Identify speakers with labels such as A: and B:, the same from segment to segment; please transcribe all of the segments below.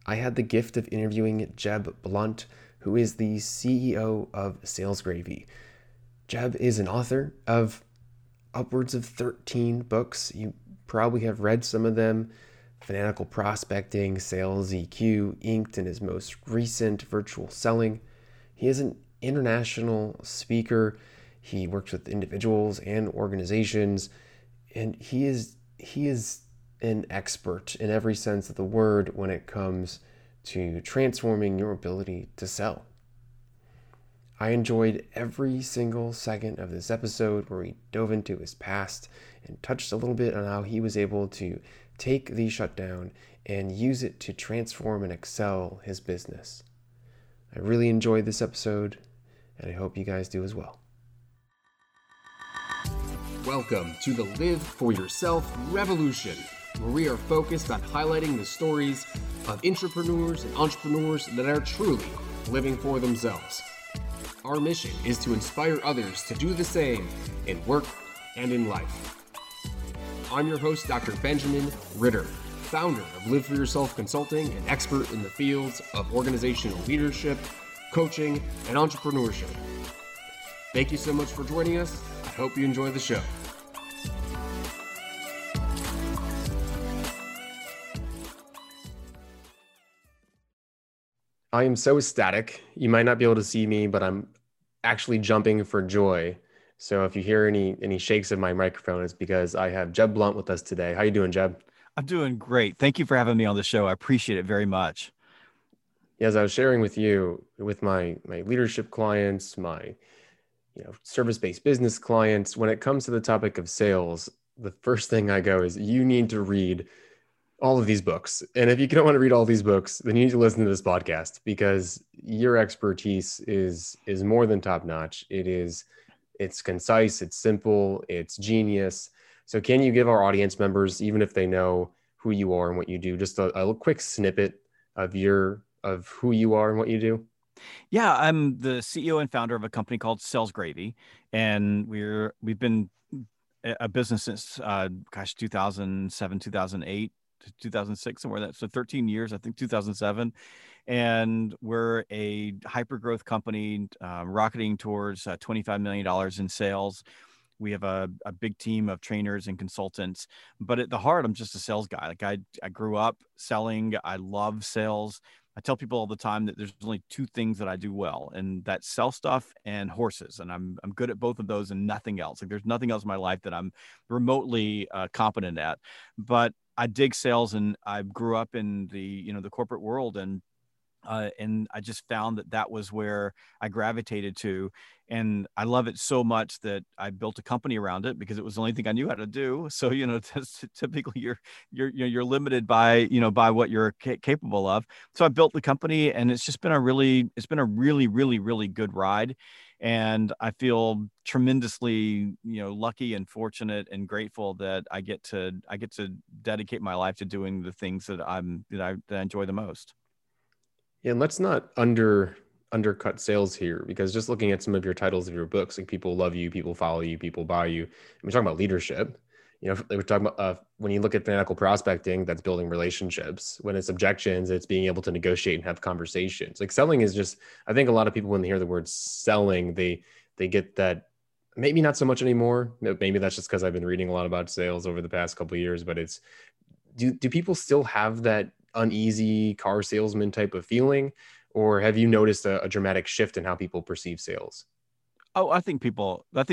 A: I had the gift of interviewing Jeb Blunt, who is the CEO of Sales Gravy. Jeb is an author of upwards of 13 books. You probably have read some of them: Fanatical Prospecting, Sales EQ, Inked, and his most recent, Virtual Selling. He is an international speaker. He works with individuals and organizations, and he is an expert in every sense of the word when it comes to transforming your ability to sell. I enjoyed every single second of this episode where he dove into his past and touched a little bit on how he was able to take the shutdown and use it to transform and excel his business. I really enjoyed this episode, and I hope you guys do as well.
B: Welcome to the Live for Yourself Revolution, where we are focused on highlighting the stories of entrepreneurs and entrepreneurs that are truly living for themselves. Our mission is to inspire others to do the same in work and in life. I'm your host, Dr. Benjamin Ritter, founder of Live for Yourself Consulting and expert in the fields of organizational leadership, coaching, and entrepreneurship. Thank you so much for joining us. I hope you enjoy the show.
A: I am so ecstatic. You might not be able to see me, but I'm actually jumping for joy. So if you hear any shakes of my microphone, it's because I have Jeb Blunt with us today. How you doing, Jeb?
C: I'm doing great. Thank you for having me on the show. I appreciate it very much.
A: As I was sharing with you, with my leadership clients, my service-based business clients, when it comes to the topic of sales, the first thing I go is you need to read all of these books. And if you don't want to read all these books, then you need to listen to this podcast, because your expertise is more than top notch. It's concise, it's simple, it's genius. So can you give our audience members, even if they know who you are and what you do, just a quick snippet of who you are and what you do?
C: Yeah, I'm the CEO and founder of a company called Sales Gravy, and we've been a business since 2007, 2008 to 2006, somewhere that, so 13 years, I think 2007. And we're a hyper growth company, rocketing towards $25 million in sales. We have a big team of trainers and consultants, but at the heart, I'm just a sales guy. Like I grew up selling. I love sales. I tell people all the time that there's only two things that I do well, and that's sell stuff and horses. And I'm good at both of those and nothing else. Like there's nothing else in my life that I'm remotely competent at. But I dig sales, and I grew up in the corporate world, and I just found that was where I gravitated to. And I love it so much that I built a company around it because it was the only thing I knew how to do. So, typically you're limited by what you're capable of. So I built the company, and it's been a really, really, really good ride. And I feel tremendously, lucky and fortunate and grateful that I get to dedicate my life to doing the things that I enjoy the most.
A: Yeah, and let's not undercut sales here, because just looking at some of your titles of your books, like people love you, people follow you, people buy you. And we're talking about leadership. We're talking about when you look at fanatical prospecting, that's building relationships. When it's objections, it's being able to negotiate and have conversations. Like selling is just, I think a lot of people, when they hear the word selling, they get that. Maybe not so much anymore. Maybe that's just because I've been reading a lot about sales over the past couple of years. But do people still have that uneasy car salesman type of feeling, or have you noticed a dramatic shift in how people perceive sales?
C: Oh, I think people, as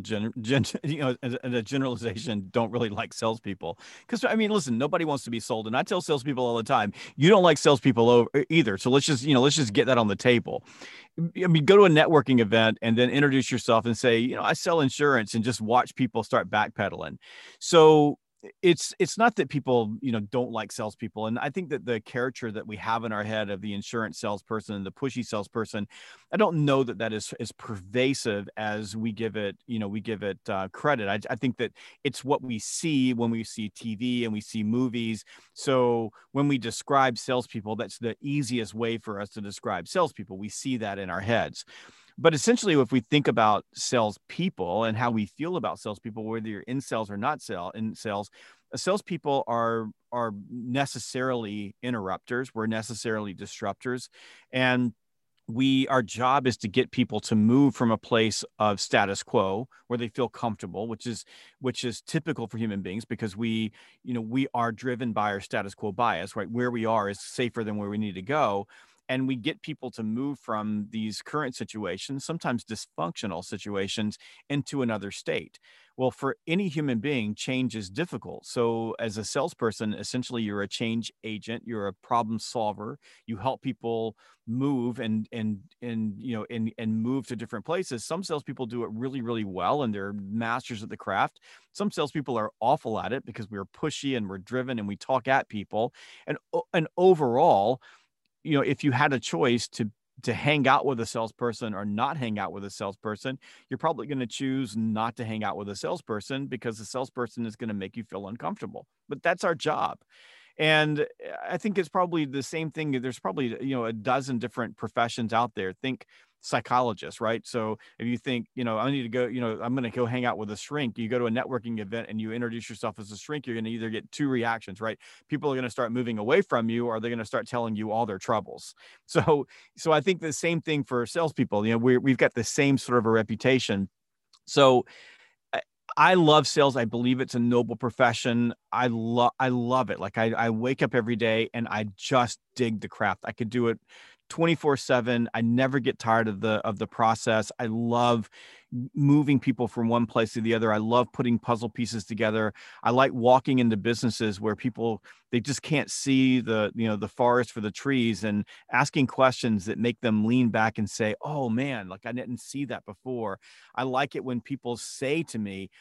C: a generalization, don't really like salespeople. Because listen, nobody wants to be sold, and I tell salespeople all the time, you don't like salespeople either. So let's just get that on the table. Go to a networking event and then introduce yourself and say, I sell insurance, and just watch people start backpedaling. So it's not that people, don't like salespeople. And I think that the character that we have in our head of the insurance salesperson and the pushy salesperson, I don't know that is as pervasive as we give it, credit. I think that it's what we see when we see TV and we see movies. So when we describe salespeople, that's the easiest way for us to describe salespeople. We see that in our heads. But essentially, if we think about salespeople and how we feel about salespeople, whether you're in sales or not in sales, salespeople are necessarily interrupters. We're necessarily disruptors, and our job is to get people to move from a place of status quo where they feel comfortable, which is typical for human beings, because we are driven by our status quo bias, right? Where we are is safer than where we need to go. And we get people to move from these current situations, sometimes dysfunctional situations, into another state. Well, for any human being, change is difficult. So as a salesperson, essentially you're a change agent, you're a problem solver. You help people move and move to different places. Some salespeople do it really, really well, and they're masters at the craft. Some salespeople are awful at it because we're pushy and we're driven and we talk at people. And overall, if you had a choice to hang out with a salesperson or not hang out with a salesperson, you're probably going to choose not to hang out with a salesperson, because the salesperson is going to make you feel uncomfortable. But that's our job. And I think it's probably the same thing. There's probably, a dozen different professions out there. Think psychologist, right? So if you think, I need to go, I'm going to go hang out with a shrink, you go to a networking event and you introduce yourself as a shrink, you're going to either get two reactions, right? People are going to start moving away from you, or they're going to start telling you all their troubles. So I think the same thing for salespeople. We've got the same sort of a reputation. So I love sales. I believe it's a noble profession. I love it. Like I wake up every day and I just dig the craft. I could do it 24/7. I never get tired of the process. I love moving people from one place to the other. I love putting puzzle pieces together. I like walking into businesses where people, they just can't see the forest for the trees, and asking questions that make them lean back and say, "Oh man, like I didn't see that before." I like it when people say to me,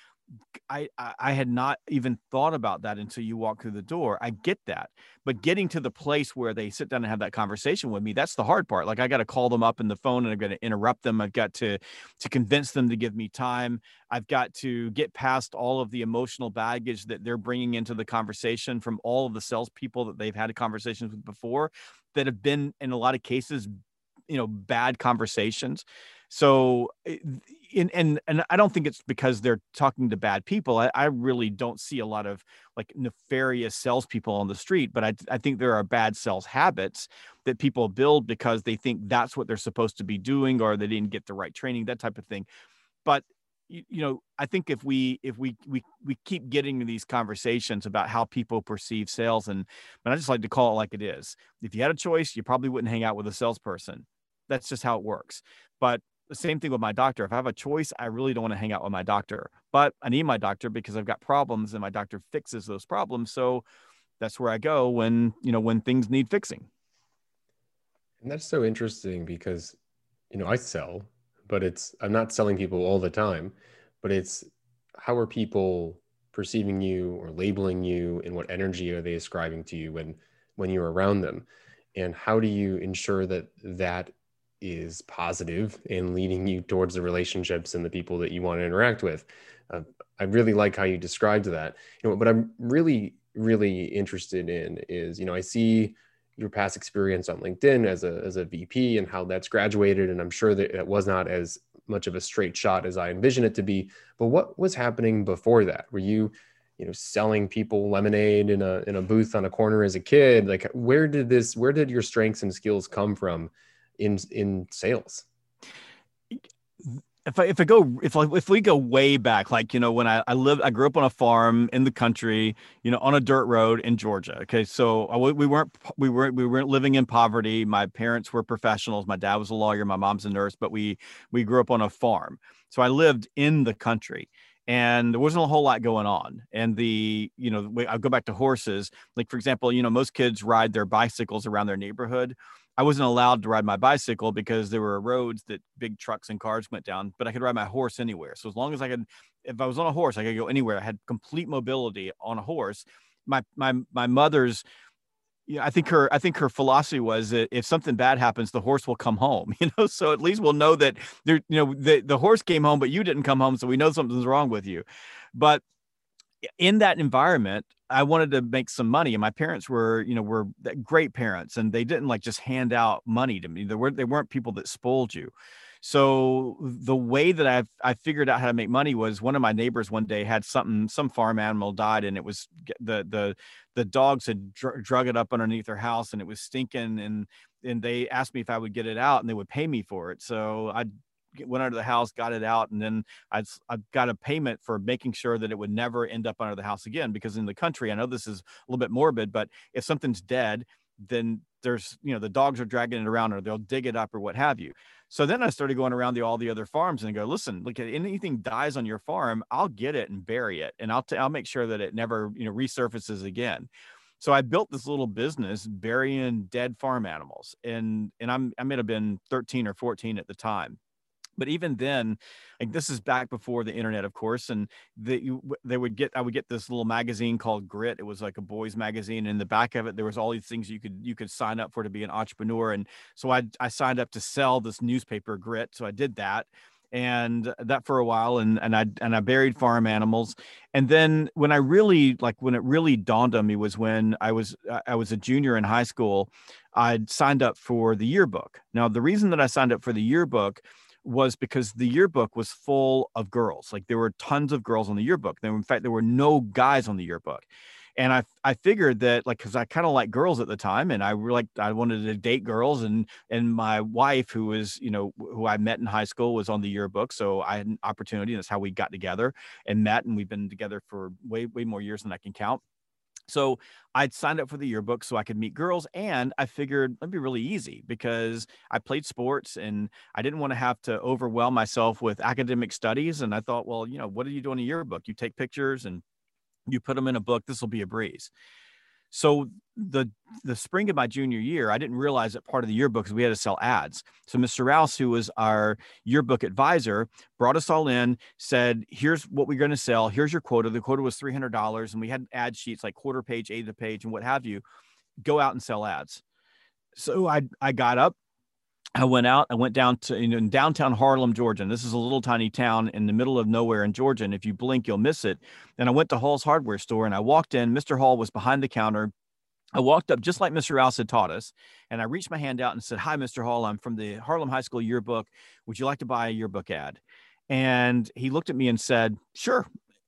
C: I had not even thought about that until you walk through the door. I get that. But getting to the place where they sit down and have that conversation with me, that's the hard part. Like I got to call them up in the phone and I've got to interrupt them. I've got to convince them to give me time. I've got to get past all of the emotional baggage that they're bringing into the conversation from all of the salespeople that they've had conversations with before, that have been, in a lot of cases, bad conversations. So, and I don't think it's because they're talking to bad people. I really don't see a lot of like nefarious salespeople on the street, but I think there are bad sales habits that people build because they think that's what they're supposed to be doing, or they didn't get the right training, that type of thing. But I think if we keep getting to these conversations about how people perceive sales, and I just like to call it like it is. If you had a choice, you probably wouldn't hang out with a salesperson. That's just how it works. But the same thing with my doctor. If I have a choice, I really don't want to hang out with my doctor, but I need my doctor because I've got problems, and my doctor fixes those problems. So that's where I go when things need fixing.
A: And that's so interesting because, I sell, but I'm not selling people all the time, but it's how are people perceiving you or labeling you, and what energy are they ascribing to you when you're around them? And how do you ensure that is positive and leading you towards the relationships and the people that you want to interact with? I really like how you described that. What I'm really, really interested in is, I see your past experience on LinkedIn as a VP and how that's graduated. And I'm sure that it was not as much of a straight shot as I envisioned it to be. But what was happening before that? Were you, selling people lemonade in a booth on a corner as a kid? Like, where did your strengths and skills come from in sales?
C: If we go way back, like, when I grew up on a farm in the country, on a dirt road in Georgia. Okay. So we weren't living in poverty. My parents were professionals. My dad was a lawyer. My mom's a nurse, but we grew up on a farm. So I lived in the country, and there wasn't a whole lot going on. And I'll go back to horses. Like, for example, most kids ride their bicycles around their neighborhood. I wasn't allowed to ride my bicycle because there were roads that big trucks and cars went down, but I could ride my horse anywhere. So as long as if I was on a horse, I could go anywhere. I had complete mobility on a horse. My mother's, I think her philosophy was that if something bad happens, the horse will come home, so at least we'll know that the horse came home, but you didn't come home. So we know something's wrong with you. But in that environment, I wanted to make some money, and my parents were great parents, and they didn't just hand out money to me. They weren't people that spoiled you. So the way that I figured out how to make money was one of my neighbors one day had some farm animal died, and it was the dogs had drug it up underneath their house, and it was stinking, and they asked me if I would get it out, and they would pay me for it. So I went under the house, got it out, and then I got a payment for making sure that it would never end up under the house again. Because in the country, I know this is a little bit morbid, but if something's dead, then there's, the dogs are dragging it around, or they'll dig it up or what have you. So then I started going around all the other farms and go, listen, look, if anything dies on your farm, I'll get it and bury it, and I'll make sure that it never resurfaces again. So I built this little business burying dead farm animals, and I may have been 13 or 14 at the time. But even then, like, this is back before the internet, of course, and I would get this little magazine called Grit. It was like a boys magazine. And in the back of it, there was all these things you could sign up for to be an entrepreneur. And so I signed up to sell this newspaper, Grit. So I did that, and that for a while, and I buried farm animals. And then when it really dawned on me was when I was a junior in high school. I'd signed up for the yearbook. Now, the reason that I signed up for the yearbook was because the yearbook was full of girls. Like, there were tons of girls on the yearbook. In fact, there were no guys on the yearbook. And I figured that, like, because I kind of liked girls at the time, and I wanted to date girls, and my wife, who was, who I met in high school, was on the yearbook. So I had an opportunity, and that's how we got together and met. And we've been together for way more years than I can count. So I'd signed up for the yearbook so I could meet girls, and I figured it'd be really easy because I played sports and I didn't want to have to overwhelm myself with academic studies. And I thought, well, what do you do in a yearbook? You take pictures and you put them in a book. This will be a breeze. So the spring of my junior year, I didn't realize that part of the yearbook is we had to sell ads. So Mr. Rouse, who was our yearbook advisor, brought us all in, said, here's what we're going to sell. Here's your quota. The quota was $300. And we had ad sheets like quarter page, eighth of page, and what have you. Go out and sell ads. So I got up. I went down to, in downtown Harlem, Georgia. And this is a little tiny town in the middle of nowhere in Georgia. And if you blink, you'll miss it. And I went to Hall's hardware store, and I walked in. Mr. Hall was behind the counter. I walked up just like Mr. Rouse had taught us. And I reached my hand out and said, hi, Mr. Hall. I'm from the Harlem High School yearbook. Would you like to buy a yearbook ad? And he looked at me and said, sure.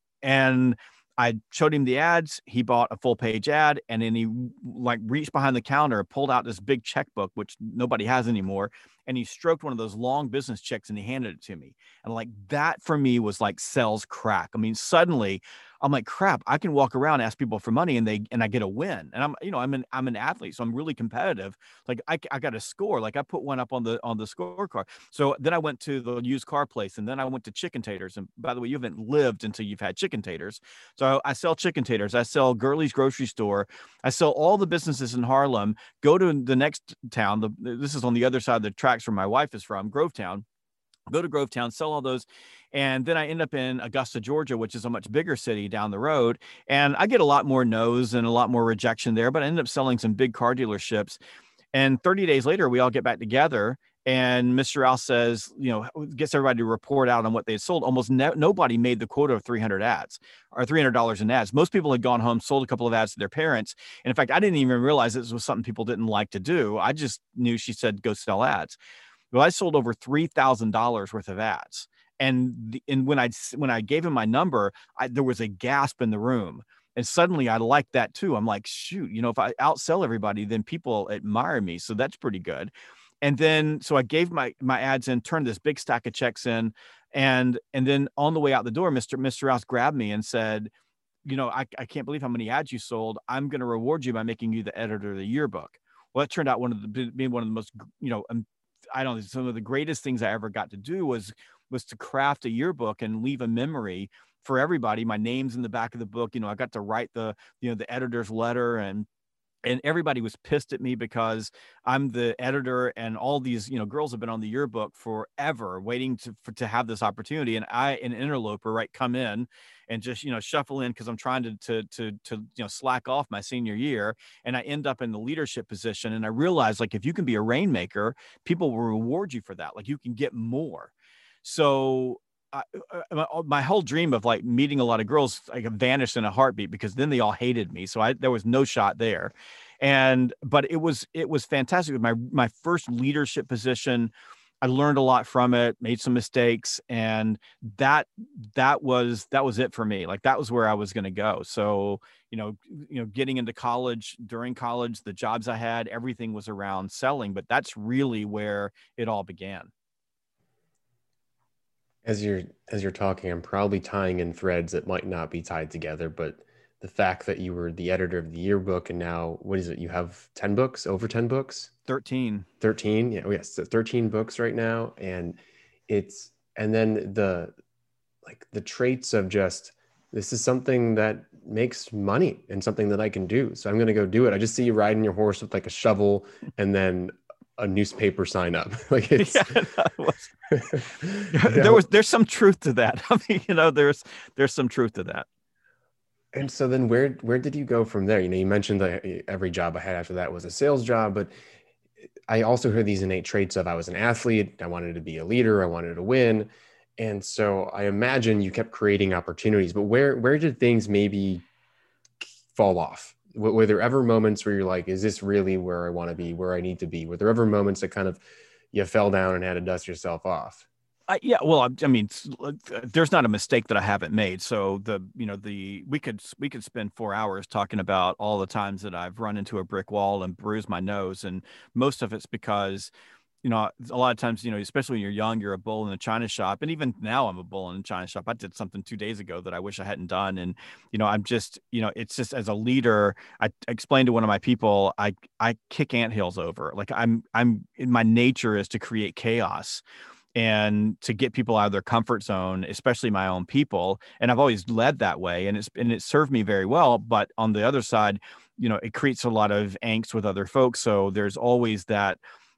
C: And I showed him the ads. He bought a full page ad, and then he reached behind the counter, pulled out this big checkbook, which nobody has anymore. And he stroked one of those long business checks and he handed it to me. And that for me was like sales crack. I mean, suddenly I'm like, crap, I can walk around, ask people for money, and I get a win. And I'm an athlete, so I'm really competitive. Like I got a score. Like I put one up on the scorecard. So then I went to the used car place, and then I went to Chicken Taters. And by the way, you haven't lived until you've had Chicken Taters. So I sell Chicken Taters. I sell Gurley's Grocery Store. I sell all the businesses in Harlem. Go to the next town. This is on the other side of the tracks where my wife is from, Grovetown. Go to Grovetown, sell all those. And then I end up in Augusta, Georgia, which is a much bigger city down the road. And I get a lot more no's and a lot more rejection there, but I ended up selling some big car dealerships. And 30 days later, we all get back together, and Mr. Rouse says, gets everybody to report out on what they had sold. Almost nobody made the quota of 300 ads or $300 in ads. Most people had gone home, sold a couple of ads to their parents. And in fact, I didn't even realize this was something people didn't like to do. I just knew she said, go sell ads. Well, I sold over $3,000 worth of ads. And when I gave him my number, there was a gasp in the room. And suddenly I liked that too. I'm like, shoot, if I outsell everybody, then people admire me. So that's pretty good. And then, so I gave my ads in, turned this big stack of checks in. And then on the way out the door, Mr. Rouse grabbed me and said, I can't believe how many ads you sold. I'm going to reward you by making you the editor of the yearbook. Well, that turned out one of the most, some of the greatest things I ever got to do was to craft a yearbook and leave a memory for everybody. My name's in the back of the book. I got to write the editor's letter, and everybody was pissed at me because I'm the editor, and all these, girls have been on the yearbook forever waiting to have this opportunity. And an interloper, come in and just, shuffle in because I'm trying to slack off my senior year. And I end up in the leadership position. And I realized, if you can be a rainmaker, people will reward you for that. You can get more. So my whole dream of meeting a lot of girls vanished in a heartbeat, because then they all hated me. So there was no shot there. But it was fantastic. My first leadership position, I learned a lot from it, made some mistakes, and that was it for me. Like that was where I was going to go. So, getting into college, during college, the jobs I had, everything was around selling, but that's really where it all began.
A: As you're talking, I'm probably tying in threads that might not be tied together, but the fact that you were the editor of the yearbook and now what is it? You have 10 books, over 10 books?
C: 13.
A: 13. Yeah, yes, 13 books right now. And then the traits of just, this is something that makes money and something that I can do. So I'm going to go do it. I just see you riding your horse with like a shovel and then a newspaper sign up. Like it's,
C: there's some truth to that. I mean, there's some truth to that.
A: And so then where did you go from there? You mentioned that every job I had after that was a sales job, but I also heard these innate traits of I was an athlete, I wanted to be a leader, I wanted to win. And so I imagine you kept creating opportunities, but where did things maybe fall off? Were there ever moments where you're like, is this really where I want to be, where I need to be? Were there ever moments that kind of you fell down and had to dust yourself off?
C: Yeah, well, I mean, there's not a mistake that I haven't made. So we could spend 4 hours talking about all the times that I've run into a brick wall and bruised my nose, and most of it's because, a lot of times, especially when you're young, you're a bull in the china shop, and even now I'm a bull in the china shop. I did something 2 days ago that I wish I hadn't done, and I'm just, it's just as a leader, I explained to one of my people, I kick anthills over. Like my nature is to create chaos and to get people out of their comfort zone, especially my own people. And I've always led that way, and it served me very well. But on the other side, it creates a lot of angst with other folks. So there's always that,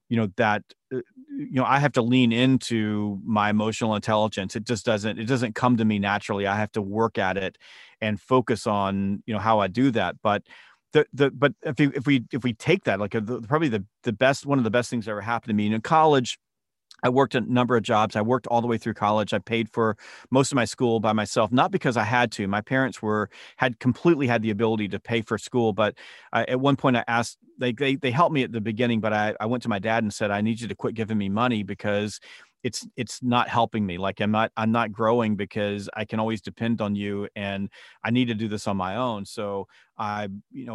C: I have to lean into my emotional intelligence. It doesn't come to me naturally. I have to work at it and focus on, how I do that. But but if we take that, like probably the best, one of the best things that ever happened to me in college, I worked a number of jobs. I worked all the way through college. I paid for most of my school by myself, not because I had to. My parents had completely had the ability to pay for school, but at one point I asked, they helped me at the beginning, but I went to my dad and said, I need you to quit giving me money because it's not helping me. Like I'm not growing because I can always depend on you, and I need to do this on my own. So I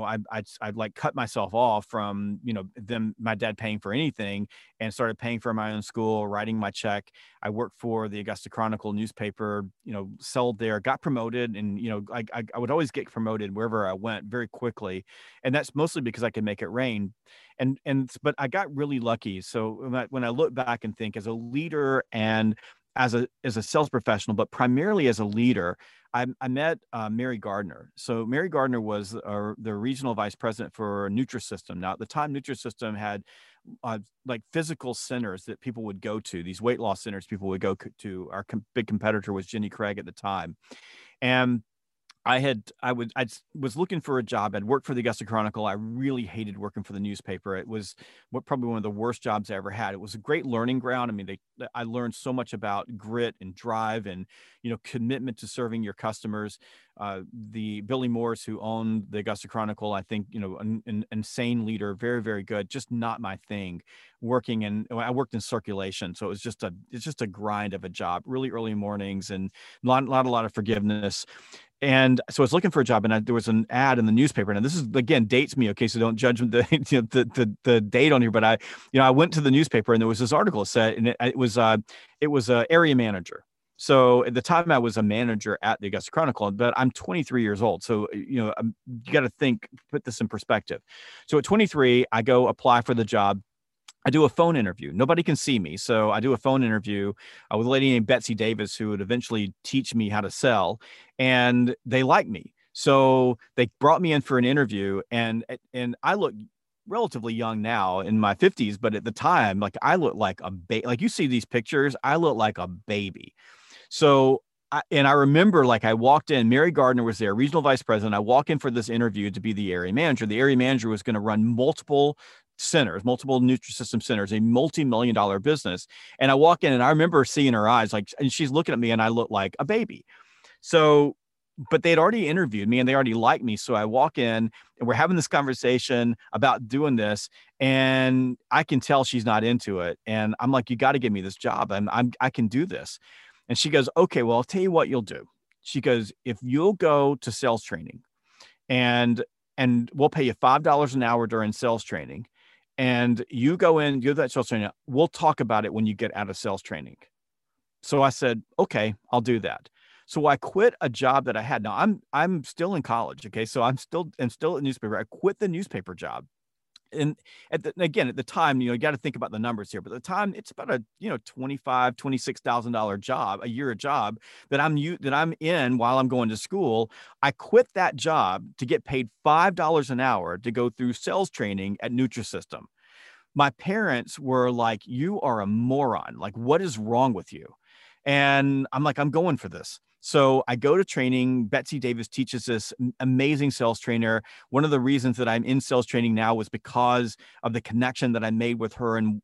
C: like cut myself off from, my dad paying for anything, and started paying for my own school, writing my check. I worked for the Augusta Chronicle newspaper, sold there, got promoted. And, I would always get promoted wherever I went very quickly. And that's mostly because I could make it rain. But I got really lucky. So when I look back and think, as a leader and as a sales professional, but primarily as a leader, I met Mary Gardner. So Mary Gardner was the regional vice president for Nutrisystem. Now, at the time, Nutrisystem had like physical centers that people would go to, these weight loss centers people would go to. Our big competitor was Jenny Craig at the time. And I was looking for a job. I'd worked for the Augusta Chronicle. I really hated working for the newspaper. It was probably one of the worst jobs I ever had. It was a great learning ground. I mean, I learned so much about grit and drive and, commitment to serving your customers. The Billy Morris, who owned the Augusta Chronicle, I think, an insane leader, very, very good, just not my thing. I worked in circulation. So it's just a grind of a job, really early mornings and a lot of forgiveness. And so I was looking for a job, and there was an ad in the newspaper. And this is, again, dates me. Okay. So don't judge the date on here, but I went to the newspaper, and there was this article said, and it was a area manager. So at the time I was a manager at the Augusta Chronicle, but I'm 23 years old. So, you got to put this in perspective. So at 23, I go apply for the job. I do a phone interview. Nobody can see me. So I do a phone interview with a lady named Betsy Davis, who would eventually teach me how to sell. And they liked me. So they brought me in for an interview, and I look relatively young now, in my 50s, but at the time, like, I look like a baby. Like, you see these pictures, I look like a baby. So I remember, like, I walked in, Mary Gardner was there, regional vice president. I walk in for this interview to be the area manager. The area manager was going to run multiple centers, multiple Nutrisystem centers, a multi-million-dollar business. And I walk in, and I remember seeing her eyes, like, and she's looking at me, and I look like a baby. So but they'd already interviewed me and they already liked me. So I walk in and we're having this conversation about doing this, and I can tell she's not into it. And I'm like, you got to give me this job. I can do this. And she goes, okay, well, I'll tell you what you'll do. She goes, if you'll go to sales training and we'll pay you $5 an hour during sales training, and you go in, you do that sales training, we'll talk about it when you get out of sales training. So I said, okay, I'll do that. So I quit a job that I had. Now I'm still in college. Okay. So I'm still a newspaper. I quit the newspaper job. And again, at the time, you got to think about the numbers here, but at the time it's about a, $26,000 job, a year, a job that I'm in while I'm going to school. I quit that job to get paid $5 an hour to go through sales training at Nutrisystem. My parents were like, you are a moron. Like, what is wrong with you? And I'm like, I'm going for this. So I go to training. Betsy Davis teaches this amazing sales trainer. One of the reasons that I'm in sales training now was because of the connection that I made with her and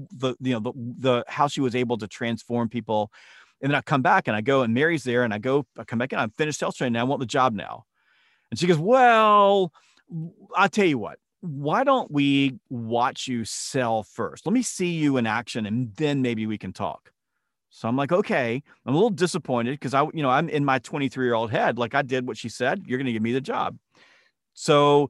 C: the how she was able to transform people. And then I come back and I go, and Mary's there, and I come back and I'm finished sales training. I want the job now. And she goes, well, I'll tell you what. Why don't we watch you sell first? Let me see you in action, and then maybe we can talk. So I'm like, okay. I'm a little disappointed because I'm in my 23-year-old head. Like, I did what she said. You're going to give me the job. So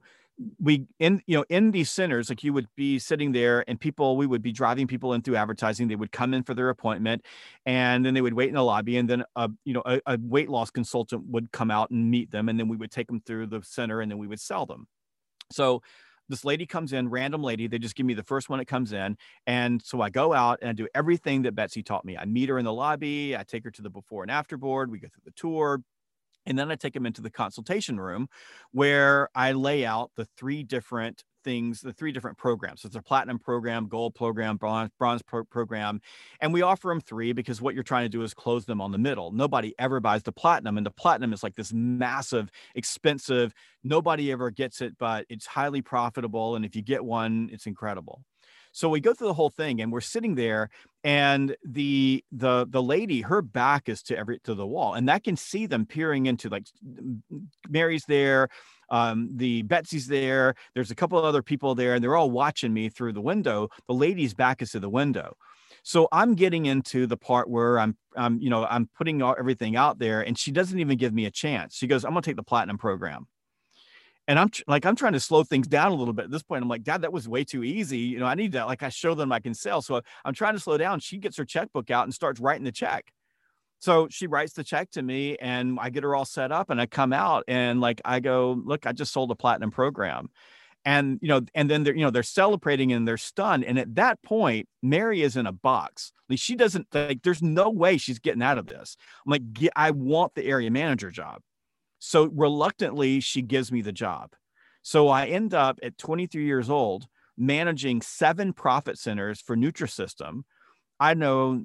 C: in these centers, like, you would be sitting there and we would be driving people in through advertising. They would come in for their appointment, and then they would wait in the lobby. And then, a weight loss consultant would come out and meet them. And then we would take them through the center, and then we would sell them. So this lady comes in, random lady. They just give me the first one that comes in. And so I go out and I do everything that Betsy taught me. I meet her in the lobby. I take her to the before and after board. We go through the tour. And then I take them into the consultation room where I lay out the three different programs. So it's a platinum program, gold program, bronze program. And we offer them three because what you're trying to do is close them on the middle. Nobody ever buys the platinum. And the platinum is like this massive, expensive, nobody ever gets it, but it's highly profitable. And if you get one, it's incredible. So we go through the whole thing, and we're sitting there, and the lady, her back is to the wall, and I can see them peering into, like, Mary's there, the Betsy's there. There's a couple of other people there, and they're all watching me through the window. The lady's back is to the window. So I'm getting into the part where I'm putting everything out there, and she doesn't even give me a chance. She goes, I'm going to take the platinum program. And I'm trying to slow things down a little bit at this point. I'm like, Dad, that was way too easy. I need to, I show them I can sell. So I'm trying to slow down. She gets her checkbook out and starts writing the check. So she writes the check to me, and I get her all set up, and I come out and I go, look, I just sold a platinum program. And, and then they're celebrating and they're stunned. And at that point, Mary is in a box. She doesn't there's no way she's getting out of this. I'm like, I want the area manager job. So reluctantly, she gives me the job. So I end up at 23 years old managing 7 profit centers for Nutrisystem. I know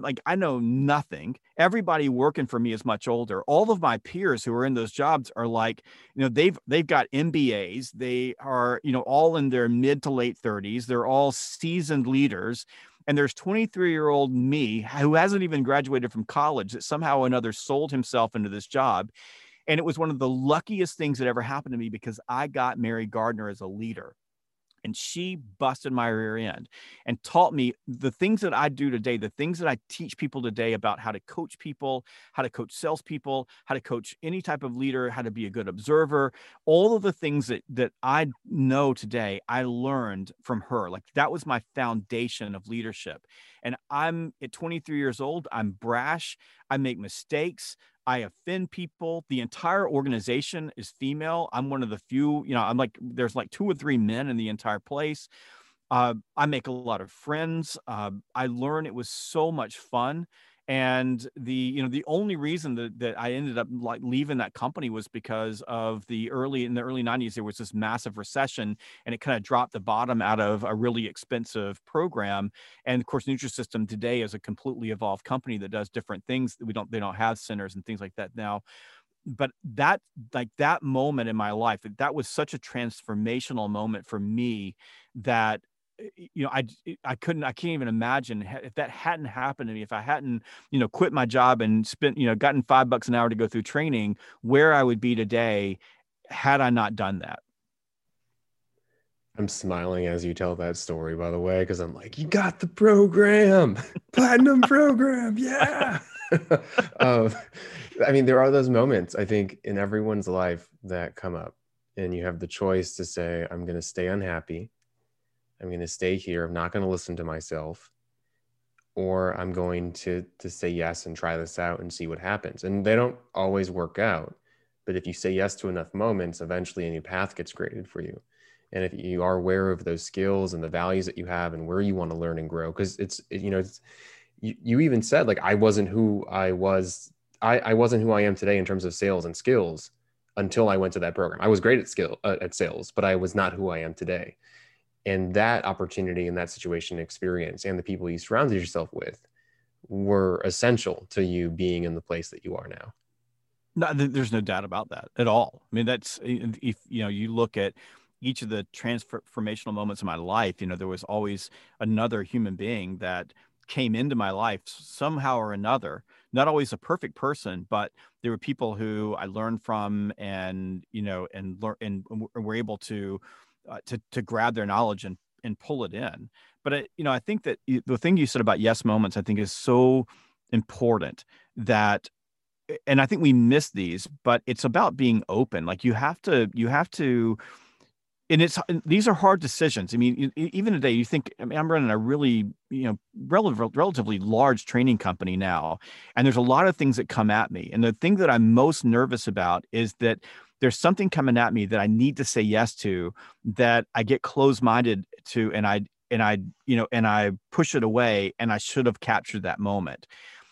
C: nothing. Everybody working for me is much older. All of my peers who are in those jobs are they've got MBAs. They are, all in their mid to late 30s. They're all seasoned leaders. And there's 23-year-old me who hasn't even graduated from college that somehow or another sold himself into this job. And it was one of the luckiest things that ever happened to me because I got Mary Gardner as a leader. And she busted my rear end and taught me the things that I do today, the things that I teach people today about how to coach people, how to coach salespeople, how to coach any type of leader, how to be a good observer. All of the things that I know today, I learned from her. That was my foundation of leadership. And I'm at 23 years old. I'm brash. I make mistakes. I offend people. The entire organization is female. I'm one of the few, there's 2 or 3 men in the entire place. I make a lot of friends. I learn. It was so much fun. And the only reason that I ended up leaving that company was because of in the early 90s, there was this massive recession, and it kind of dropped the bottom out of a really expensive program. And of course, Nutrisystem today is a completely evolved company that does different things. They don't have centers and things like that now. But that moment in my life, that was such a transformational moment for me that I can't even imagine if that hadn't happened to me, if I hadn't, quit my job and spent, gotten $5 an hour to go through training, where I would be today had I not done that.
A: I'm smiling as you tell that story, by the way, because I'm like, you got the program, platinum program. Yeah. I mean, there are those moments, I think, in everyone's life that come up, and you have the choice to say, I'm going to stay unhappy. I'm going to stay here. I'm not going to listen to myself, or I'm going to say yes and try this out and see what happens. And they don't always work out. But if you say yes to enough moments, eventually a new path gets created for you. And if you are aware of those skills and the values that you have and where you want to learn and grow, because you even said, like, I wasn't who I was. I wasn't who I am today in terms of sales and skills until I went to that program. I was great at sales, but I was not who I am today. And that opportunity and that situation experience and the people you surrounded yourself with were essential to you being in the place that you are now.
C: No, there's no doubt about that at all. I mean, that's, if you look at each of the transformational moments of my life, there was always another human being that came into my life somehow or another. Not always a perfect person, but there were people who I learned from, and were able to grab their knowledge and pull it in. But I think that the thing you said about yes moments, I think, is so important, that, and I think we miss these, but it's about being open. Like you have to, and these are hard decisions. I mean, even today, you think, I mean, I'm running a really, relatively large training company now, and there's a lot of things that come at me. And the thing that I'm most nervous about is that there's something coming at me that I need to say yes to, that I get closed-minded to, and I push it away, and I should have captured that moment.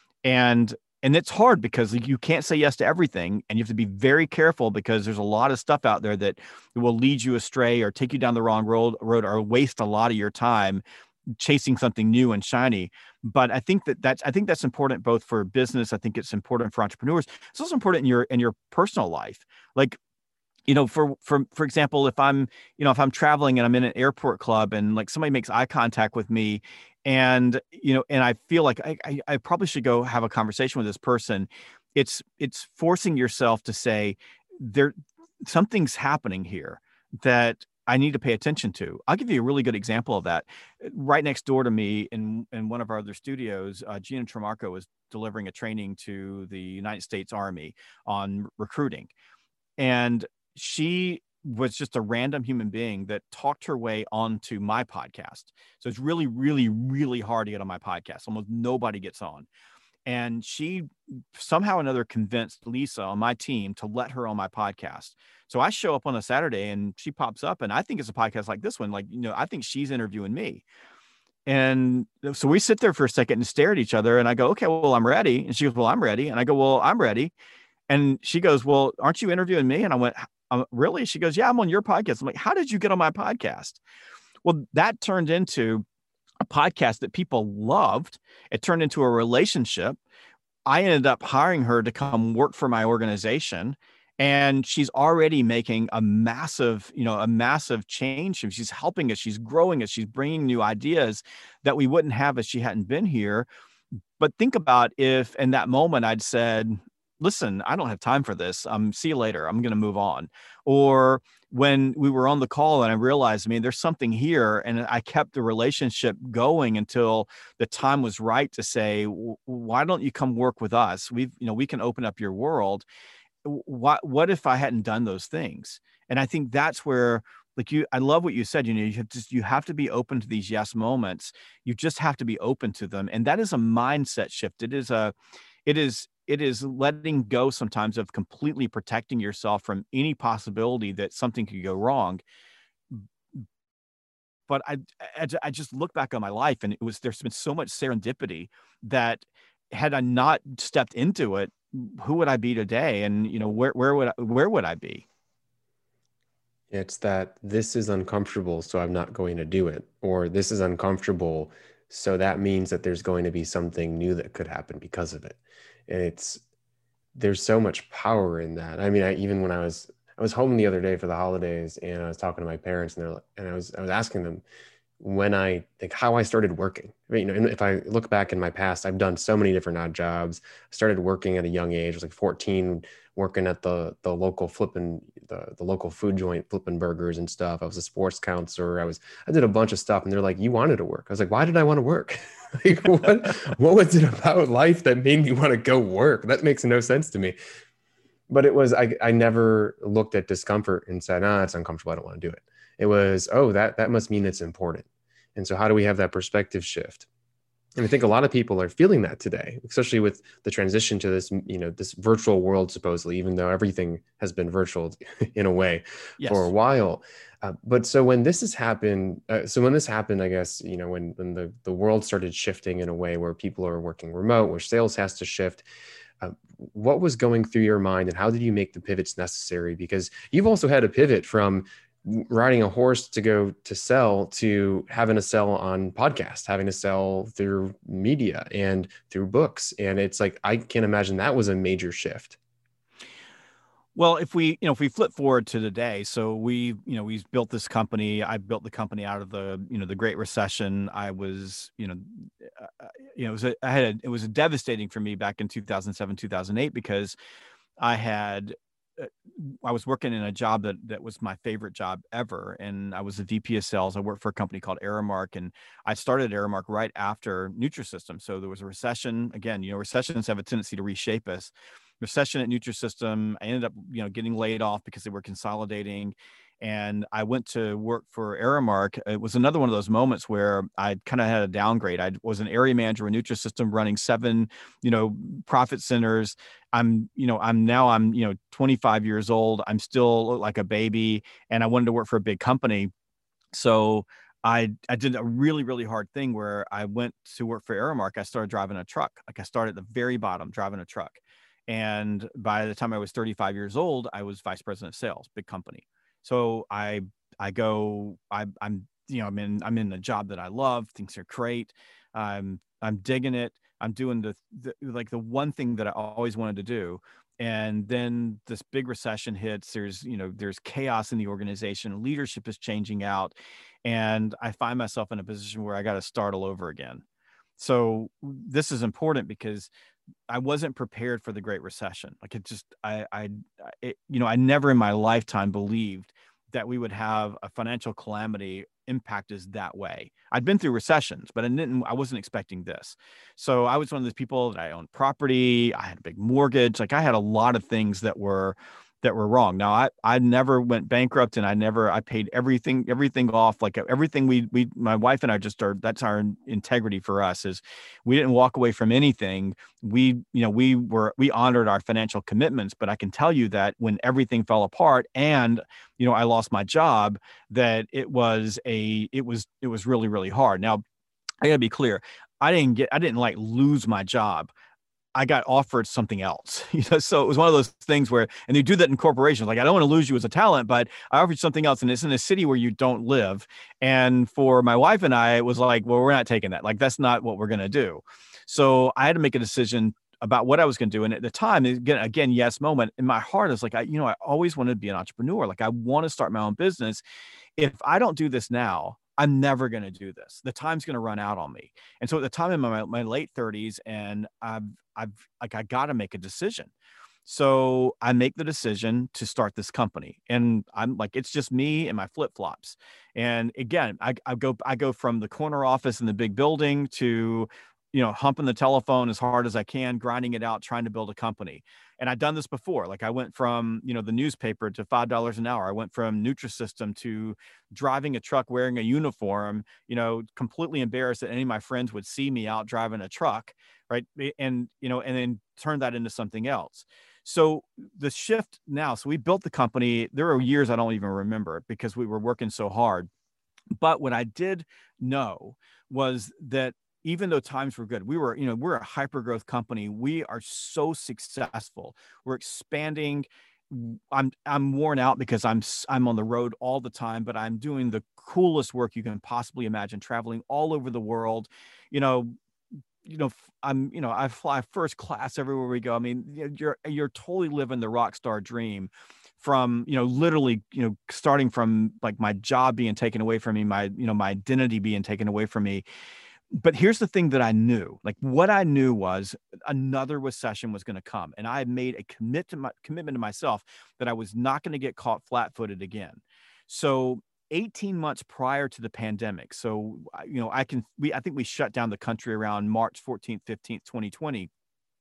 C: And it's hard because you can't say yes to everything, and you have to be very careful, because there's a lot of stuff out there that will lead you astray or take you down the wrong road or waste a lot of your time chasing something new and shiny. But I think that's important both for business. I think it's important for entrepreneurs. It's also important in your personal life. Like, for example, if I'm traveling and I'm in an airport club, and like somebody makes eye contact with me, and I feel like I probably should go have a conversation with this person, it's forcing yourself to say, something's happening here that I need to pay attention to. I'll give you a really good example of that. Right next door to me in one of our other studios, Gina Tremarco was delivering a training to the United States Army on recruiting. And she was just a random human being that talked her way onto my podcast. So it's really, really, really hard to get on my podcast. Almost nobody gets on. And she somehow or another convinced Lisa on my team to let her on my podcast. So I show up on a Saturday, and she pops up, and I think it's a podcast like this one. Like, I think she's interviewing me. And so we sit there for a second and stare at each other, and I go, okay, well, I'm ready. And she goes, well, I'm ready. And I go, well, I'm ready. And she goes, well, aren't you interviewing me? And I went, really? She goes, yeah, I'm on your podcast. I'm like, how did you get on my podcast? Well, that turned into a podcast that people loved. It turned into a relationship. I ended up hiring her to come work for my organization. And she's already making a massive change. She's helping us. She's growing us. She's bringing new ideas that we wouldn't have if she hadn't been here. But think about if in that moment I'd said, listen, I don't have time for this. See you later. I'm going to move on. Or when we were on the call and I realized, I mean, there's something here, and I kept the relationship going until the time was right to say, why don't you come work with us? We can open up your world. What if I hadn't done those things? And I think that's where, I love what you said, you have to be open to these yes moments. You just have to be open to them. And that is a mindset shift. It is letting go sometimes of completely protecting yourself from any possibility that something could go wrong. But I just look back on my life, and there's been so much serendipity that had I not stepped into it, who would I be today? And, where would I be?
A: It's that this is uncomfortable, so I'm not going to do it. Or this is uncomfortable, so that means that there's going to be something new that could happen because of it. And there's so much power in that. I mean, even when I was home the other day for the holidays, and I was talking to my parents, and I was asking them, when I think how I started working. And if I look back in my past, I've done so many different odd jobs. I started working at a young age. I was like 14, working at the local flipping the local food joint, flipping burgers and stuff. I was a sports counselor. I did a bunch of stuff, and they're like, "You wanted to work." I was like, "Why did I want to work? Like, what was it about life that made me want to go work? That makes no sense to me." But it was I never looked at discomfort and said, "Ah, it's uncomfortable. I don't want to do it." It was, "Oh, that must mean it's important." And so how do we have that perspective shift? And I think a lot of people are feeling that today, especially with the transition to this, this virtual world, supposedly, even though everything has been virtual in a way for a
C: Yes.
A: while. But so when this has happened, when this happened, I guess, when the world started shifting in a way where people are working remote, where sales has to shift, what was going through your mind and how did you make the pivots necessary? Because you've also had a pivot from riding a horse to go to sell to having to sell on podcasts, having to sell through media and through books. And it's like, I can't imagine that was a major shift.
C: Well, if we flip forward to today, so we built this company. I built the company out of the Great Recession. I was, it was devastating for me back in 2007, 2008, because I had, I was working in a job that was my favorite job ever. And I was a VP of sales. I worked for a company called Aramark, and I started Aramark right after Nutrisystem. So there was a recession. Again, recessions have a tendency to reshape us. Recession at Nutrisystem. I ended up, getting laid off because they were consolidating. And I went to work for Aramark. It was another one of those moments where I kind of had a downgrade. I was an area manager in Nutrisystem running 7, profit centers. I'm 25 years old. I'm still like a baby, and I wanted to work for a big company. So I did a really, really hard thing where I went to work for Aramark. I started driving a truck. Like, I started at the very bottom driving a truck. And by the time I was 35 years old, I was vice president of sales, big company. So I'm in the job that I love. Things are great. I'm digging it. I'm doing the one thing that I always wanted to do. And then this big recession hits. There's chaos in the organization. Leadership is changing out. And I find myself in a position where I got to start all over again. So this is important because I wasn't prepared for the Great Recession. Like, I never in my lifetime believed that we would have a financial calamity impact us that way. I'd been through recessions, but I wasn't expecting this. So I was one of those people that I owned property. I had a big mortgage. Like, I had a lot of things that were wrong. Now I never went bankrupt, and I paid everything off. Like, everything my wife and I that's our integrity for us, is we didn't walk away from anything. We honored our financial commitments, but I can tell you that when everything fell apart and, I lost my job, that it was really, really hard. Now, I gotta be clear. I didn't like lose my job. I got offered something else. So it was one of those things where, and they do that in corporations. Like, I don't want to lose you as a talent, but I offered you something else, and it's in a city where you don't live. And for my wife and I, it was like, well, we're not taking that. Like, that's not what we're going to do. So I had to make a decision about what I was going to do. And at the time, again, yes moment in my heart is like, I always wanted to be an entrepreneur. Like, I want to start my own business. If I don't do this now, I'm never going to do this. The time's going to run out on me. And so at the time, in my late 30s, and I got to make a decision. So I make the decision to start this company, and I'm like, it's just me and my flip flops. And again, I go from the corner office in the big building to, humping the telephone as hard as I can, grinding it out, trying to build a company. And I've done this before. Like, I went from, the newspaper to $5 an hour. I went from Nutrisystem to driving a truck, wearing a uniform, completely embarrassed that any of my friends would see me out driving a truck. Right. And then turn that into something else. So the shift now, so we built the company. There are years I don't even remember because we were working so hard. But what I did know was that even though times were good, we're a hyper growth company. We are so successful. We're expanding. I'm worn out because I'm on the road all the time, but I'm doing the coolest work you can possibly imagine, traveling all over the world. I fly first class everywhere we go. I mean, you're totally living the rock star dream from, literally, starting from like my job being taken away from me, my identity being taken away from me. But here's the thing that I knew, like what I knew was another recession was going to come. And I had made a commitment to myself that I was not going to get caught flat-footed again. So 18 months prior to the pandemic. So, I think we shut down the country around March 14th, 15th, 2020.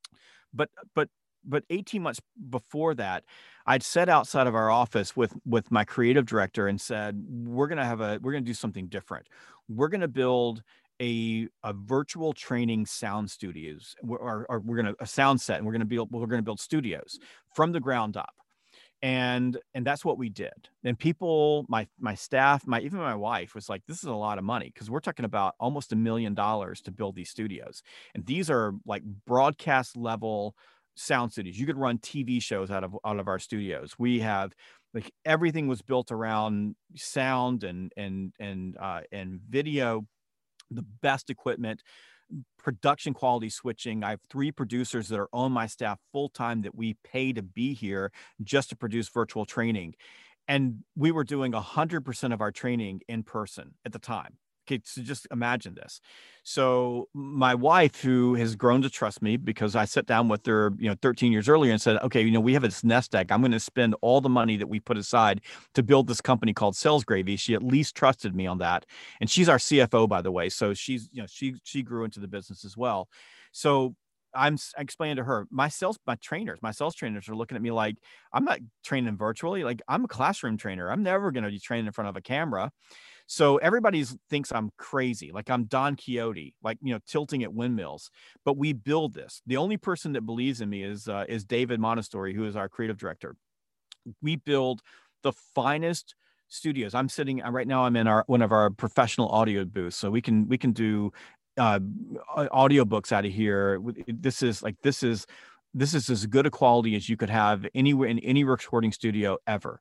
C: But 18 months before that, I'd sat outside of our office with my creative director and said, we're going to do something different. We're going to build a virtual training sound studios, or we're going to a sound set, and we're going to build studios from the ground up. And that's what we did. And people, my staff, even my wife was like, this is a lot of money, because we're talking about almost $1 million to build these studios. And these are like broadcast level sound studios. You could run TV shows out of our studios. We have, like, everything was built around sound and video, the best equipment, production quality switching. I have 3 producers that are on my staff full time that we pay to be here just to produce virtual training. And we were doing 100% of our training in person at the time. Okay, so just imagine this. So my wife, who has grown to trust me because I sat down with her, 13 years earlier and said, okay, we have this nest egg. I'm going to spend all the money that we put aside to build this company called Sales Gravy. She at least trusted me on that. And she's our CFO, by the way. So she's, she grew into the business as well. So I explained to her, my sales trainers are looking at me like, I'm not training virtually. Like, I'm a classroom trainer. I'm never going to be training in front of a camera. So everybody thinks I'm crazy, like I'm Don Quixote, like, tilting at windmills. But we build this. The only person that believes in me is David Montessori, who is our creative director. We build the finest studios. I'm sitting right now. I'm in one of our professional audio booths, so we can do audio books out of here. This is as good a quality as you could have anywhere in any recording studio ever.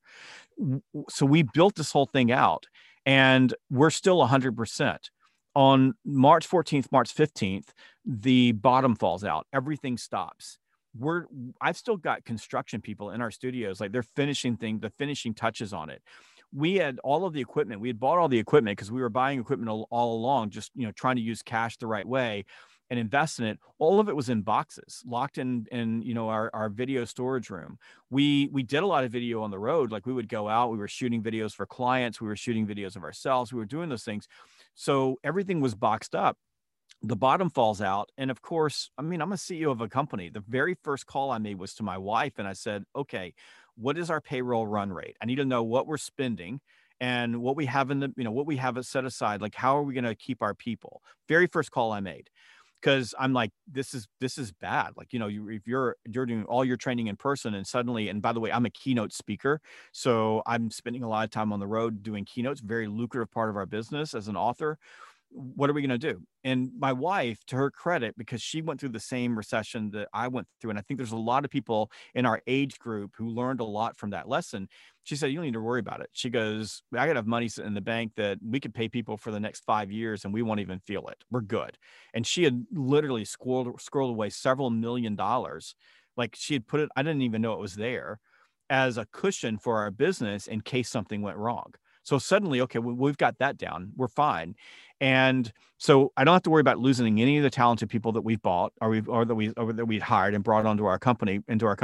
C: So we built this whole thing out. And we're still 100%. On March 14th, March 15th, the bottom falls out. Everything stops. I've still got construction people in our studios, like they're finishing the finishing touches on it. We had all of the equipment. We had bought all the equipment because we were buying equipment all along, just trying to use cash the right way and invest in it. All of it was in boxes, locked in our video storage room. We did a lot of video on the road. Like, we would go out, we were shooting videos for clients, we were shooting videos of ourselves, we were doing those things. So everything was boxed up. The bottom falls out. And of course, I'm a CEO of a company. The very first call I made was to my wife. And I said, okay, what is our payroll run rate? I need to know what we're spending and what we have what we have set aside. Like, how are we going to keep our people? Very first call I made. Because I'm like, this is bad. Like, if you're doing all your training in person and suddenly, and by the way, I'm a keynote speaker. So I'm spending a lot of time on the road doing keynotes, very lucrative part of our business as an author. What are we going to do? And my wife, to her credit, because she went through the same recession that I went through, and I think there's a lot of people in our age group who learned a lot from that lesson. She said, you don't need to worry about it. She goes, I got enough money in the bank that we could pay people for the next 5 years and we won't even feel it. We're good. And she had literally squirreled away several $1 million. Like, she had put it, I didn't even know it was there, as a cushion for our business in case something went wrong. So suddenly, okay, we've got that down. We're fine. And so I don't have to worry about losing any of the talented people that we've bought or that we hired and brought into our company.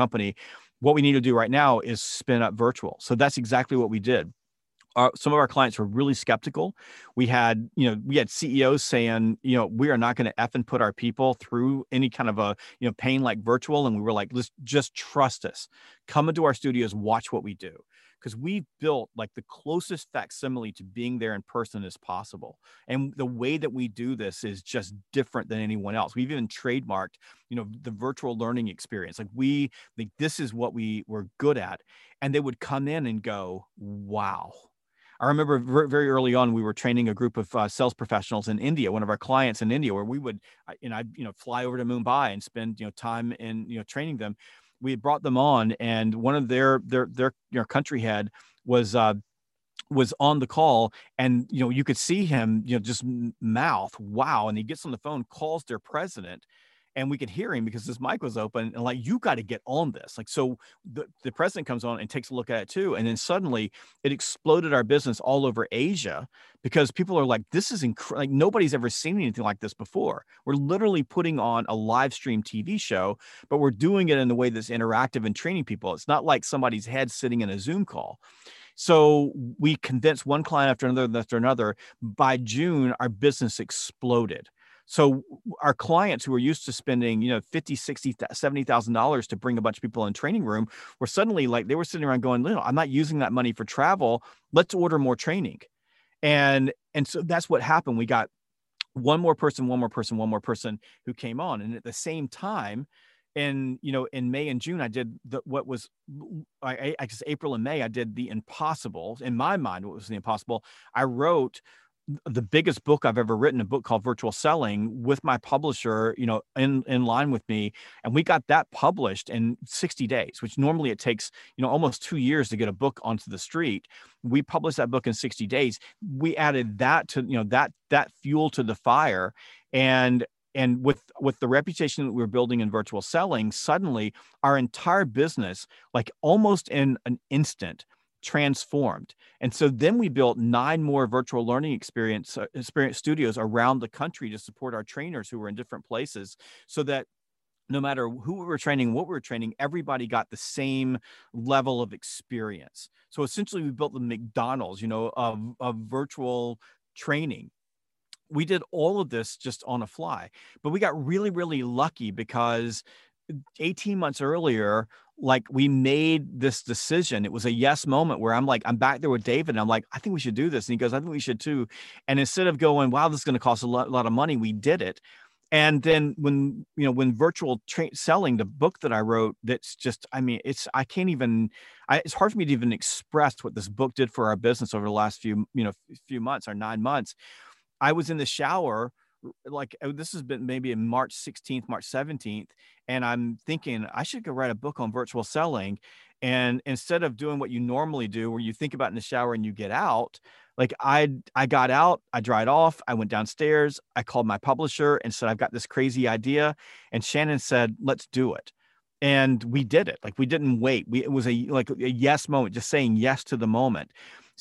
C: What we need to do right now is spin up virtual. So that's exactly what we did. Some of our clients were really skeptical. We had CEOs saying, we are not going to effing put our people through any kind of a, pain like virtual. And we were like, let's just trust us. Come into our studios, watch what we do. Because we've built like the closest facsimile to being there in person as possible. And the way that we do this is just different than anyone else. We've even trademarked, the virtual learning experience. Like, this is what we were good at. And they would come in and go, wow. I remember very early on, we were training a group of sales professionals in India, one of our clients in India, where we would, I'd fly over to Mumbai and spend, time in, training them. We had brought them on, and one of their country head was on the call, and you could see him just mouth wow, and he gets on the phone, calls their president, and we could hear him because his mic was open, and like, you got to get on this. Like, so the president comes on and takes a look at it too. And then suddenly it exploded our business all over Asia because people are like, this is like nobody's ever seen anything like this before. We're literally putting on a live stream TV show, but we're doing it in a way that's interactive and training people. It's not like somebody's head sitting in a Zoom call. So we convinced one client after another. By June, our business exploded. So our clients who were used to spending, $50,000, $60,000, $70,000 to bring a bunch of people in a training room were suddenly like, they were sitting around going, no, I'm not using that money for travel. Let's order more training. And so that's what happened. We got one more person who came on. And at the same time, in May and June, I did I guess April and May, I did the impossible. In my mind, what was the impossible? I wrote the biggest book I've ever written, a book called Virtual Selling, with my publisher, in line with me. And we got that published in 60 days, which normally it takes, almost 2 years to get a book onto the street. We published that book in 60 days. We added that to, that fuel to the fire. And with the reputation that we were building in virtual selling, suddenly our entire business, like almost in an instant, transformed. And so then we built 9 more virtual learning experience studios around the country to support our trainers who were in different places, so that no matter who we were training, what we were training, everybody got the same level of experience. So essentially we built the McDonald's, of virtual training. We did all of this just on a fly, but we got really, really lucky because 18 months earlier, like, we made this decision. It was a yes moment where I'm back there with David and I'm like, I think we should do this. And he goes, I think we should too. And instead of going, wow, this is going to cost a lot of money, we did it. And then when virtual selling, the book that I wrote, that's just, it's hard for me to even express what this book did for our business over the last few months or 9 months. I was in the shower, like, this has been maybe in March 16th, March 17th. And I'm thinking I should go write a book on virtual selling. And instead of doing what you normally do, where you think about in the shower and you get out, like, I got out, I dried off, I went downstairs, I called my publisher and said, I've got this crazy idea. And Shannon said, let's do it. And we did it. Like, we didn't wait. It was a yes moment, just saying yes to the moment.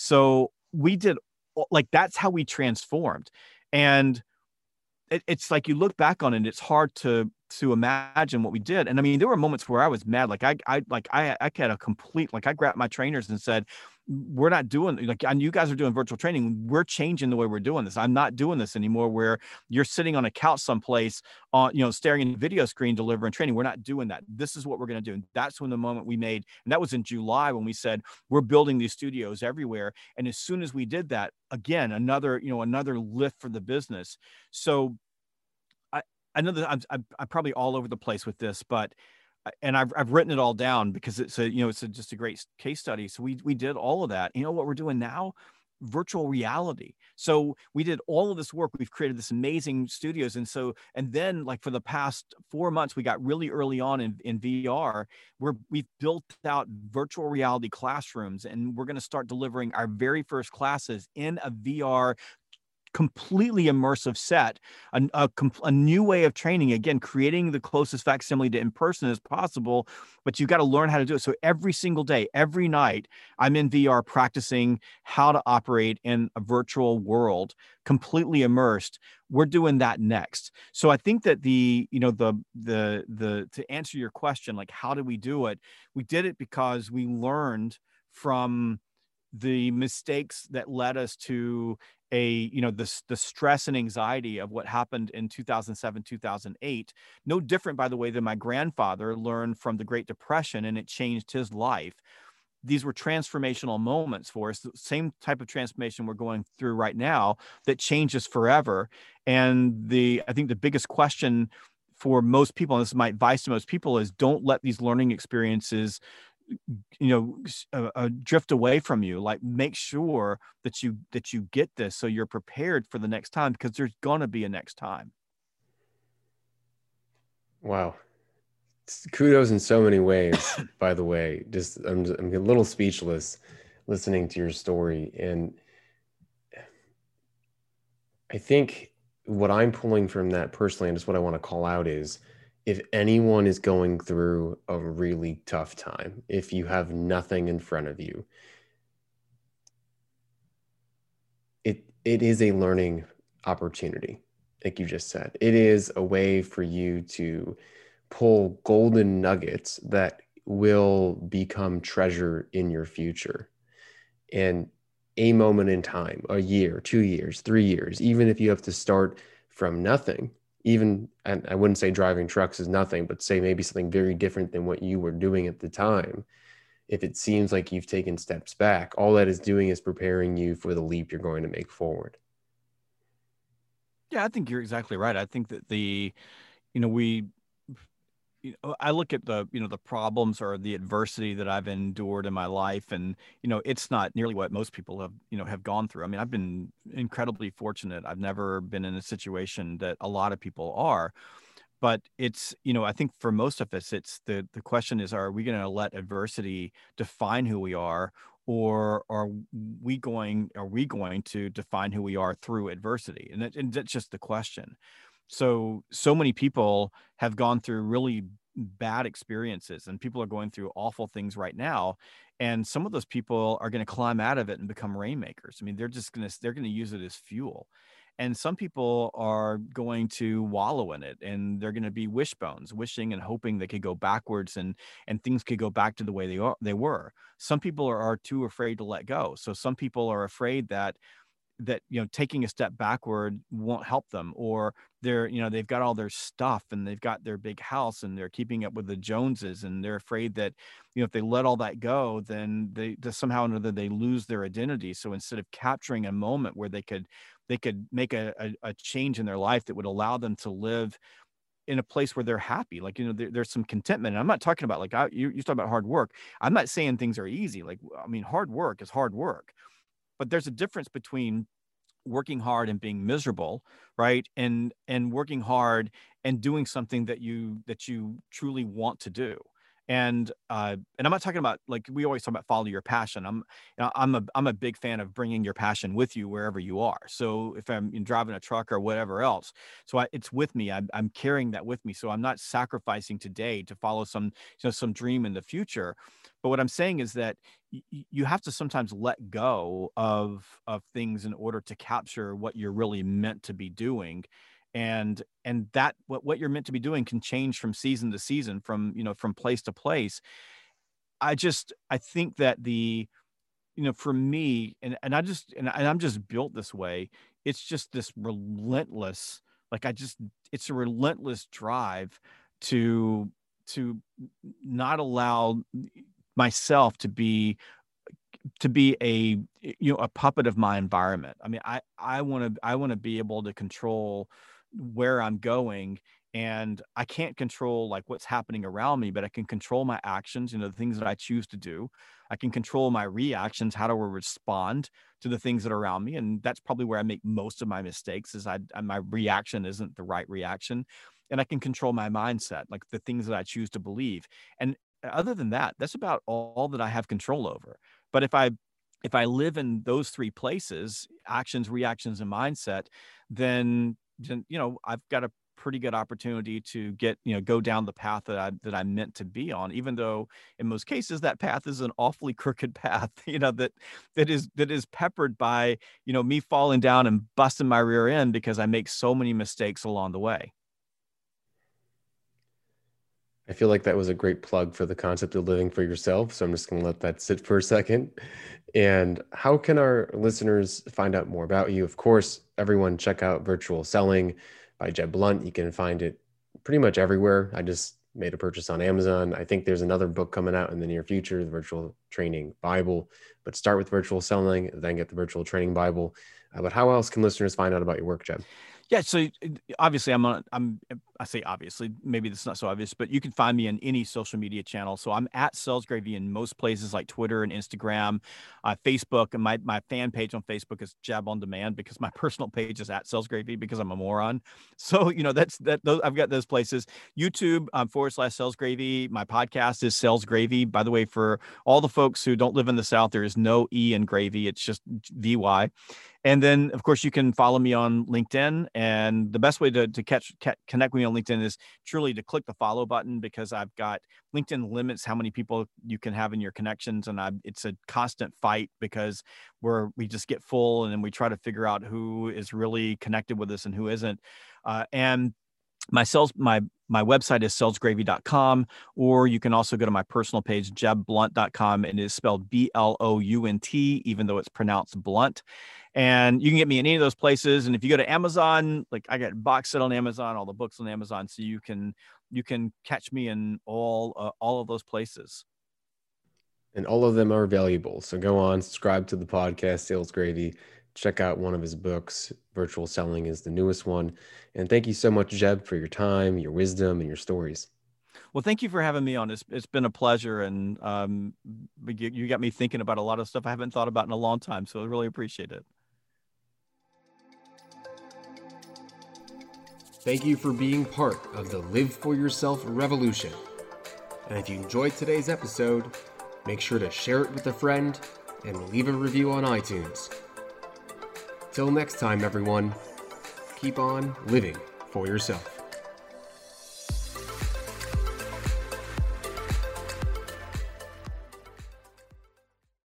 C: So we did, like, that's how we transformed. And it's like, you look back on it, it's hard to imagine what we did. And there were moments where I was mad. Like, I had a complete, like, I grabbed my trainers and said, we're not doing, like, you guys are doing virtual training. We're changing the way we're doing this. I'm not doing this anymore where you're sitting on a couch someplace on, staring at a video screen, delivering training. We're not doing that. This is what we're going to do. And that's when the moment we made, and that was in July, when we said, we're building these studios everywhere. And as soon as we did that, again, another lift for the business. So I know that I'm probably all over the place with this, but I've written it all down because it's just a great case study. So we did all of that. You know what we're doing now? Virtual reality. So we did all of this work. We've created this amazing studios. And then, like, for the past 4 months, we got really early on in VR, where we've built out virtual reality classrooms, and we're going to start delivering our very first classes in a VR completely immersive set, a new way of training, again, creating the closest facsimile to in person as possible, but you got to learn how to do it. So every single day, every night, I'm in VR practicing how to operate in a virtual world, completely immersed. We're doing that next. So I think that to answer your question, like, how did we do it? We did it because we learned from the mistakes that led us to the stress and anxiety of what happened in 2007, 2008. No different, by the way, than my grandfather learned from the Great Depression, and it changed his life. These were transformational moments for us, the same type of transformation we're going through right now that changes forever. And I think the biggest question for most people, and this is my advice to most people, is don't let these learning experiences drift away from you. Like, make sure that you get this, so you're prepared for the next time, because there's gonna be a next time.
A: Wow. Kudos in so many ways, by the way. Just I'm a little speechless listening to your story. And I think what I'm pulling from that personally, and just what I want to call out, is if anyone is going through a really tough time, if you have nothing in front of you, it is a learning opportunity, like you just said. It is a way for you to pull golden nuggets that will become treasure in your future. And a moment in time, a year, 2 years, 3 years, even if you have to start from nothing, even, and I wouldn't say driving trucks is nothing, but say maybe something very different than what you were doing at the time. If it seems like you've taken steps back, all that is doing is preparing you for the leap you're going to make forward.
C: Yeah, I think you're exactly right. I think that we I look at the problems or the adversity that I've endured in my life, and it's not nearly what most people have gone through. I mean, I've been incredibly fortunate. I've never been in a situation that a lot of people are, but it's, I think for most of us, it's the question is, are we going to let adversity define who we are, or are we going to define who we are through adversity? And that's just the question. So many people have gone through really bad experiences, and people are going through awful things right now, and some of those people are going to climb out of it and become rainmakers. I mean, they're going to use it as fuel. And some people are going to wallow in it, and they're going to be wishbones, wishing and hoping they could go backwards, and things could go back to the way they were. Some people are too afraid to let go. So some people are afraid that taking a step backward won't help them, or they've got all their stuff, and they've got their big house, and they're keeping up with the Joneses, and they're afraid that if they let all that go, then they somehow or another they lose their identity. So instead of capturing a moment where they could make a change in their life that would allow them to live in a place where they're happy, like there's some contentment. And I'm not talking about, like, you talk about hard work. I'm not saying things are easy. Like, I mean, hard work is hard work, but there's a difference between working hard and being miserable, right? And working hard and doing something that you truly want to do. And I'm not talking about, like, we always talk about follow your passion. I'm a big fan of bringing your passion with you wherever you are. So if I'm driving a truck or whatever else, it's with me. I'm carrying that with me. So I'm not sacrificing today to follow some dream in the future. But what I'm saying is that you have to sometimes let go of things in order to capture what you're really meant to be doing. And that what you're meant to be doing can change from season to season, from place to place. I think that for me, and I'm just built this way. It's just this relentless, like, it's a relentless drive to not allow myself to be a puppet of my environment. I mean, I want to be able to control where I'm going, and I can't control, like, what's happening around me, but I can control my actions, the things that I choose to do. I can control my reactions, how do I respond to the things that are around me, and that's probably where I make most of my mistakes. Is my reaction isn't the right reaction. And I can control my mindset, like the things that I choose to believe. And other than that, that's about all that I have control over. But if I live in those three places, actions, reactions, and mindset, then I've got a pretty good opportunity to go down the path that I'm meant to be on, even though in most cases that path is an awfully crooked path, that is peppered by me falling down and busting my rear end because I make so many mistakes along the way.
A: I feel like that was a great plug for the concept of living for yourself. So I'm just going to let that sit for a second. And how can our listeners find out more about you? Of course, everyone check out Virtual Selling by Jeb Blunt. You can find it pretty much everywhere. I just made a purchase on Amazon. I think there's another book coming out in the near future, the Virtual Training Bible. But start with Virtual Selling, then get the Virtual Training Bible. But how else can listeners find out about your work, Jeb?
C: Yeah, so obviously I say obviously, maybe this is not so obvious, but you can find me on any social media channel. So I'm at Sales Gravy in most places like Twitter and Instagram, Facebook, and my fan page on Facebook is Jab on Demand, because my personal page is at Sales Gravy because I'm a moron. So I've got those places. YouTube / Sales Gravy. My podcast is Sales Gravy. By the way, for all the folks who don't live in the South, there is no E in gravy. It's just VY. And then, of course, you can follow me on LinkedIn. And the best way to connect with me on LinkedIn is truly to click the follow button, because I've got LinkedIn limits how many people you can have in your connections. And it's a constant fight, because we just get full, and then we try to figure out who is really connected with us and who isn't. And my website is salesgravy.com, or you can also go to my personal page, jebblunt.com, and it is spelled BLOUNT, even though it's pronounced blunt. And you can get me in any of those places. And if you go to Amazon, like I got box set on Amazon, all the books on Amazon, so you can catch me in all of those places.
A: And all of them are valuable. So go on, subscribe to the podcast, Sales Gravy. Check out one of his books. Virtual Selling is the newest one. And thank you so much, Jeb, for your time, your wisdom, and your stories.
C: Well, thank you for having me on. It's been a pleasure. And you got me thinking about a lot of stuff I haven't thought about in a long time. So I really appreciate it.
B: Thank you for being part of the Live for Yourself revolution. And if you enjoyed today's episode, make sure to share it with a friend and leave a review on iTunes. Till next time, everyone, keep on living for yourself.